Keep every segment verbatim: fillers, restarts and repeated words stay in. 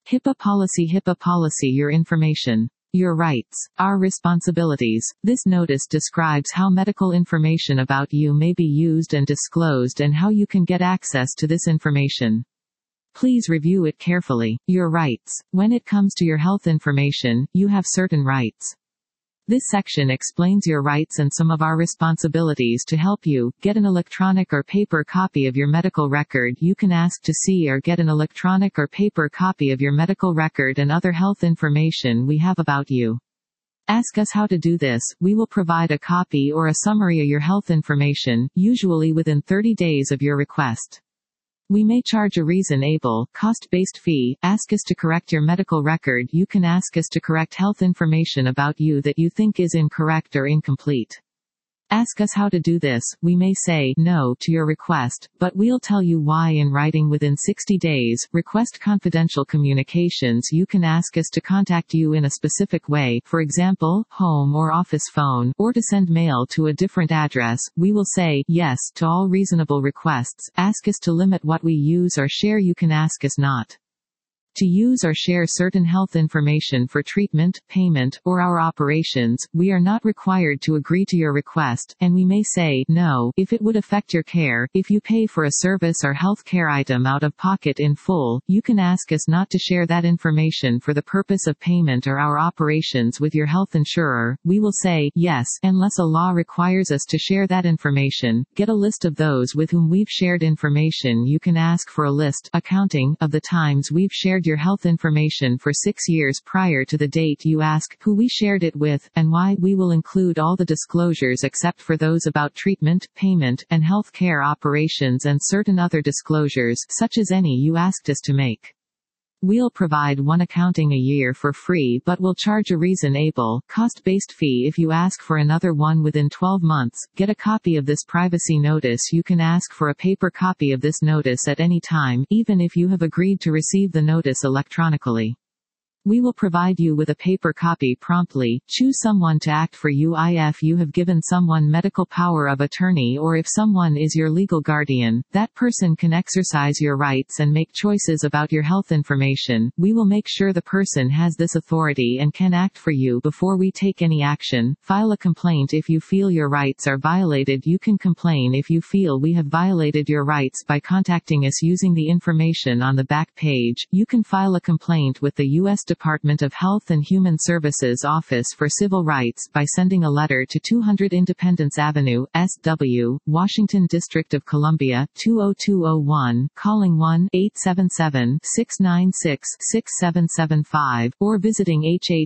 HIPAA policy. HIPAA policy. Your information. Your rights. Our responsibilities. This notice describes how medical information about you may be used and disclosed and how you can get access to this information. Please review it carefully. Your rights. When it comes to your health information, you have certain rights. This section explains your rights and some of our responsibilities to help you get an electronic or paper copy of your medical record. You can ask to see or get an electronic or paper copy of your medical record and other health information we have about you. Ask us how to do this. We will provide a copy or a summary of your health information, usually within thirty days of your request. We may charge a reasonable, cost-based fee. Ask us to correct your medical record. You can ask us to correct health information about you that you think is incorrect or incomplete. Ask us how to do this. We may say no to your request, but we'll tell you why in writing within sixty days. Request confidential communications. You can ask us to contact you in a specific way, for example, home or office phone, or to send mail to a different address. We will say yes to all reasonable requests. Ask us to limit what we use or share. You can ask us not to use or share certain health information for treatment, payment, or our operations. We are not required to agree to your request, and we may say no if it would affect your care. If you pay for a service or health care item out of pocket in full, you can ask us not to share that information for the purpose of payment or our operations with your health insurer. We will say yes unless a law requires us to share that information. Get a list of those with whom we've shared information. You can ask for a list, accounting, of the times we've shared your health information for six years prior to the date you ask, who we shared it with, and why. We will include all the disclosures except for those about treatment, payment, and health care operations and certain other disclosures, such as any you asked us to make. We'll provide one accounting a year for free, but we'll charge a reasonable, cost-based fee if you ask for another one within twelve months. Get a copy of this privacy notice. You can ask for a paper copy of this notice at any time, even if you have agreed to receive the notice electronically. We will provide you with a paper copy promptly. Choose someone to act for you. If you have given someone medical power of attorney or if someone is your legal guardian, that person can exercise your rights and make choices about your health information. We will make sure the person has this authority and can act for you before we take any action. File a complaint if you feel your rights are violated. You can complain if you feel we have violated your rights by contacting us using the information on the back page. You can file a complaint with the U S Department of Health and Human Services Office for Civil Rights by sending a letter to two hundred Independence Avenue, S W, Washington District of Columbia, two oh two oh one, calling one eight seven seven, six nine six, six seven seven five, or visiting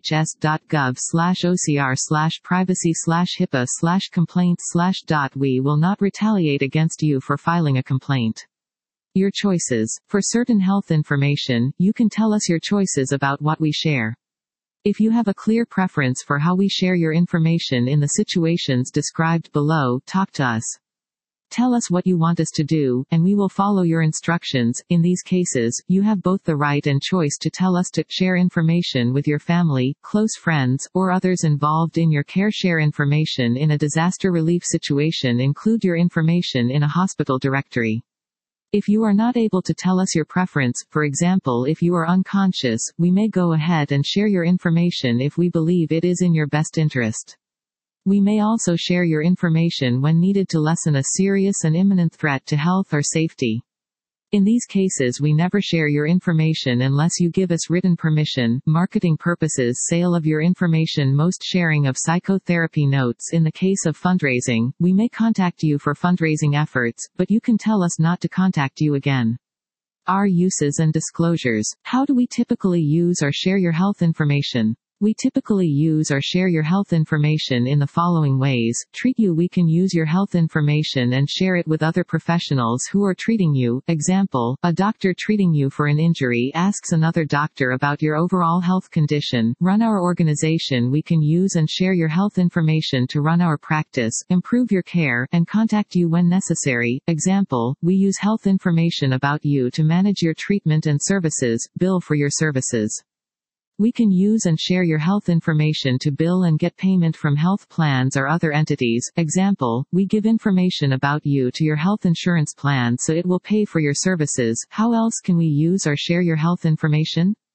hhs.gov slash ocr slash privacy slash HIPAA slash complaints slash dot. We will not retaliate against you for filing a complaint. Your choices. For certain health information, you can tell us your choices about what we share. If you have a clear preference for how we share your information in the situations described below, talk to us. Tell us what you want us to do, and we will follow your instructions. In these cases, you have both the right and choice to tell us to share information with your family, close friends, or others involved in your care. Share information in a disaster relief situation. Include your information in a hospital directory. If you are not able to tell us your preference, for example if you are unconscious, we may go ahead and share your information if we believe it is in your best interest. We may also share your information when needed to lessen a serious and imminent threat to health or safety. In these cases we never share your information unless you give us written permission. Marketing purposes. Sale of your information. Most sharing of psychotherapy notes. In the case of fundraising, we may contact you for fundraising efforts, but you can tell us not to contact you again. Our uses and disclosures. How do we typically use or share your health information? We typically use or share your health information in the following ways. Treat you. We can use your health information and share it with other professionals who are treating you. Example, a doctor treating you for an injury asks another doctor about your overall health condition. Run our organization. We can use and share your health information to run our practice, improve your care, and contact you when necessary. Example, we use health information about you to manage your treatment and services, bill for your services. We can use and share your health information to bill and get payment from health plans or other entities. Example, we give information about you to your health insurance plan so it will pay for your services. How else can we use or share your health information?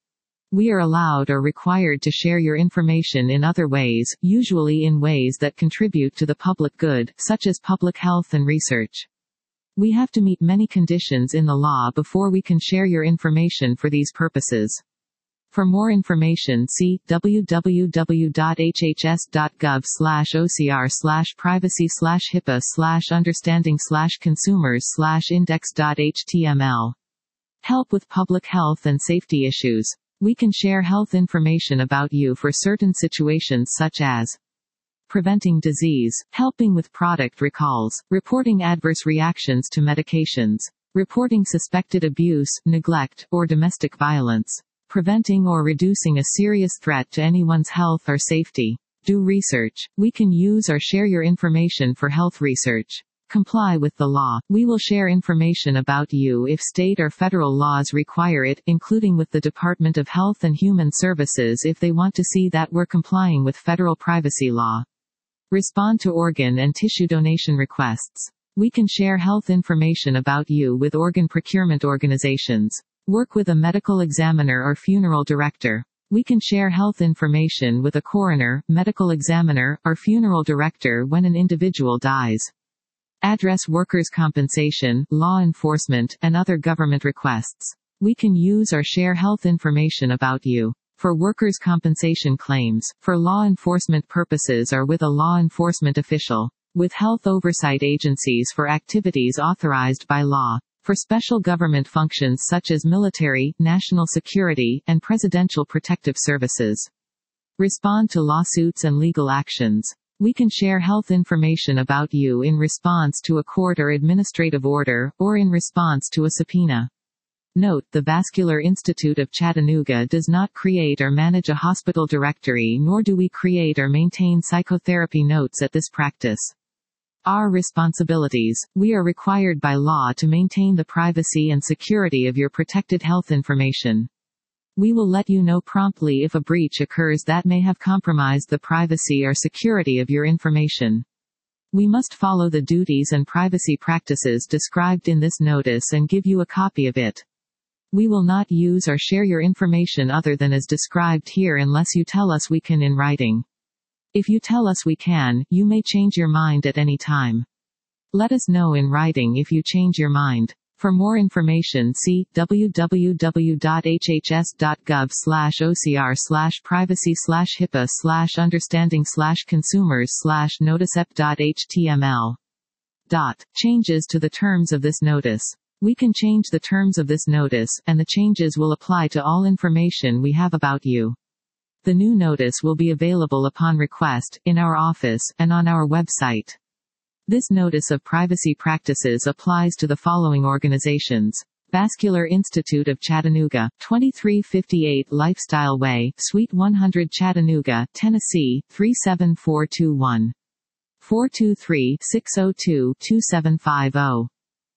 We are allowed or required to share your information in other ways, usually in ways that contribute to the public good, such as public health and research. We have to meet many conditions in the law before we can share your information for these purposes. For more information, see w w w dot h h s dot gov slash o c r slash privacy slash HIPAA slash understanding slash consumers slash index dot h t m l. Help with public health and safety issues. We can share health information about you for certain situations such as preventing disease, helping with product recalls, reporting adverse reactions to medications, reporting suspected abuse, neglect, or domestic violence, preventing or reducing a serious threat to anyone's health or safety. Do research. We can use or share your information for health research. Comply with the law. We will share information about you if state or federal laws require it, including with the Department of Health and Human Services if they want to see that we're complying with federal privacy law. Respond to organ and tissue donation requests. We can share health information about you with organ procurement organizations. Work with a medical examiner or funeral director. We can share health information with a coroner, medical examiner, or funeral director when an individual dies. Address workers' compensation, law enforcement, and other government requests. We can use or share health information about you. For workers' compensation claims, for law enforcement purposes or with a law enforcement official. With health oversight agencies for activities authorized by law. For special government functions such as military, national security, and presidential protective services. Respond to lawsuits and legal actions. We can share health information about you in response to a court or administrative order, or in response to a subpoena. Note: the Vascular Institute of Chattanooga does not create or manage a hospital directory, nor do we create or maintain psychotherapy notes at this practice. Our responsibilities. We are required by law to maintain the privacy and security of your protected health information. We will let you know promptly if a breach occurs that may have compromised the privacy or security of your information. We must follow the duties and privacy practices described in this notice and give you a copy of it. We will not use or share your information other than as described here unless you tell us we can in writing. If you tell us we can, you may change your mind at any time. Let us know in writing if you change your mind. For more information, see w w w dot h h s dot gov slash o c r slash privacy slash HIPAA slash understanding slash consumers slash noticep dot h t m l. Dot. Changes to the terms of this notice. We can change the terms of this notice, and the changes will apply to all information we have about you. The new notice will be available upon request, in our office, and on our website. This notice of privacy practices applies to the following organizations. Vascular Institute of Chattanooga, twenty-three fifty-eight Lifestyle Way, Suite one hundred Chattanooga, Tennessee, three seven four two one. four two three, six zero two, two seven five zero.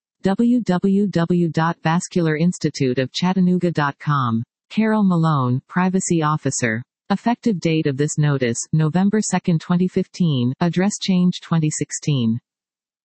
w w w dot vascular institute of chattanooga dot com. Carol Malone, Privacy Officer. Effective date of this notice, November second twenty fifteen, address change twenty sixteen.